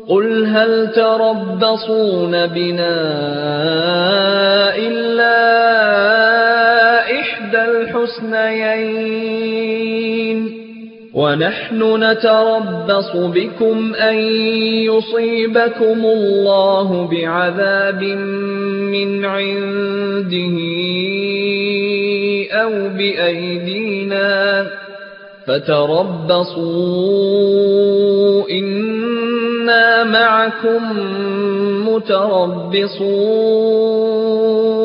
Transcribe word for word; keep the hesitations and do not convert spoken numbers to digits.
قُلْ هَلْ تَرَبَّصُونَ بِنَا إِلَّا إِحْدَى الْحُسْنَيَيْنِ ۖ وَنَحْنُ نَتَرَبَّصُ بِكُمْ أَن يُصِيبَكُمُ اللَّهُ بِعَذَابٍ مِّنْ عِندِهِ أَوْ بِأَيْدِينَا ۖ فَتَرَبَّصُوا إِنَّا مَعَكُم مُّتَرَبِّصُونَ